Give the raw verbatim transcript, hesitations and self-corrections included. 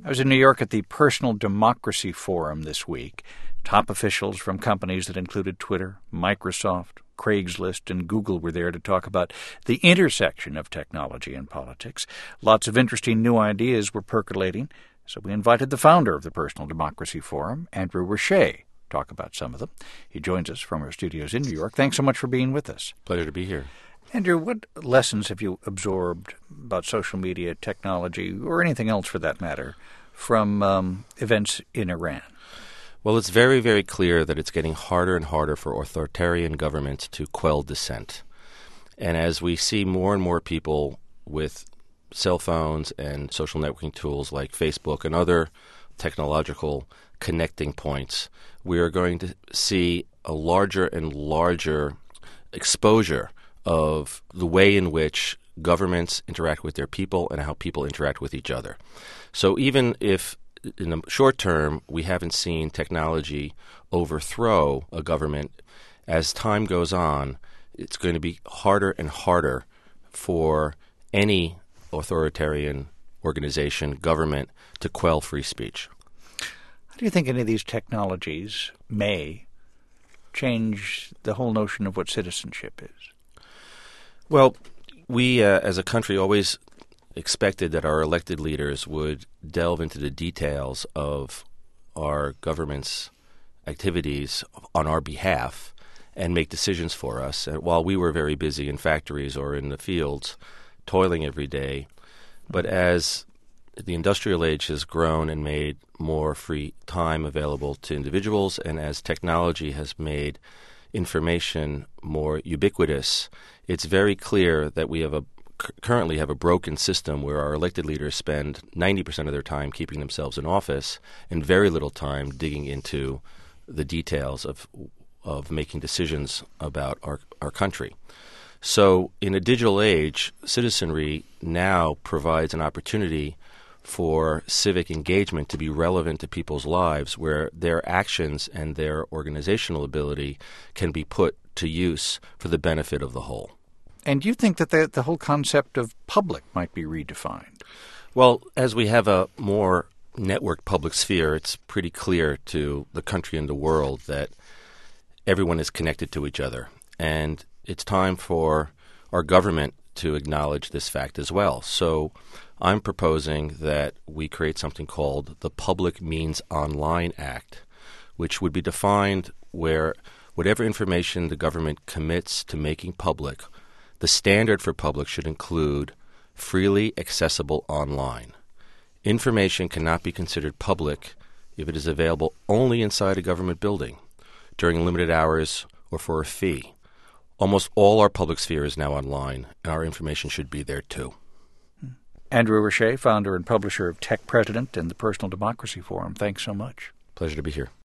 I was in New York at the Personal Democracy Forum this week. Top officials from companies that included Twitter, Microsoft, Craigslist, and Google were there to talk about the intersection of technology and politics. Lots of interesting new ideas were percolating, so we invited the founder of the Personal Democracy Forum, Andrew Richet, to talk about some of them. He joins us from our studios in New York. Thanks so much for being with us. Pleasure to be here. Andrew, what lessons have you absorbed about social media, technology, or anything else for that matter, from um, events in Iran? Well, it's very, very clear that it's getting harder and harder for authoritarian governments to quell dissent. And as we see more and more people with cell phones and social networking tools like Facebook and other technological connecting points, we are going to see a larger and larger exposure of the way in which governments interact with their people and how people interact with each other. So even if in the short term we haven't seen technology overthrow a government, as time goes on, it's going to be harder and harder for any authoritarian organization, government, to quell free speech. How do you think any of these technologies may change the whole notion of what citizenship is? Well, we uh, as a country always expected that our elected leaders would delve into the details of our government's activities on our behalf and make decisions for us. And while we were very busy in factories or in the fields, toiling every day, but as the industrial age has grown and made more free time available to individuals, and as technology has made information more ubiquitous, it's very clear that we have a currently have a broken system where our elected leaders spend ninety percent of their time keeping themselves in office and very little time digging into the details of of making decisions about our, our country. So in a digital age, citizenry now provides an opportunity for civic engagement to be relevant to people's lives, where their actions and their organizational ability can be put to use for the benefit of the whole. And do you think that the, the whole concept of public might be redefined? Well, as we have a more networked public sphere, it's pretty clear to the country and the world that everyone is connected to each other. And it's time for our government to acknowledge this fact as well. So I'm proposing that we create something called the Public Means Online Act, which would be defined where whatever information the government commits to making public, the standard for public should include freely accessible online. Information cannot be considered public if it is available only inside a government building, during limited hours, or for a fee. Almost all our public sphere is now online, and our information should be there too. Andrew Richet, founder and publisher of Tech President and the Personal Democracy Forum, thanks so much. Pleasure to be here.